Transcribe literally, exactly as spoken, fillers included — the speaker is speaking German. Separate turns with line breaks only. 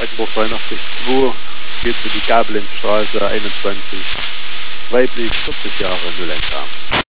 Streckenburg dreiundachtzig zwei, geht für die Gabelenzstraße einundzwanzig, weiblich, vierzig Jahre, null eins.